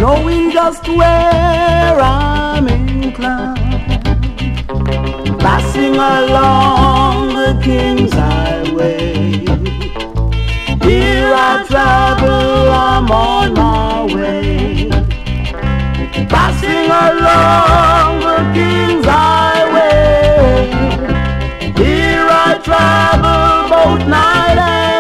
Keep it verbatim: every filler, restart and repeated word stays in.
knowing just where I'm inclined, passing along the King's Highway. Here I travel, I'm on my way, passing along the King's Highway. Here I travel both night and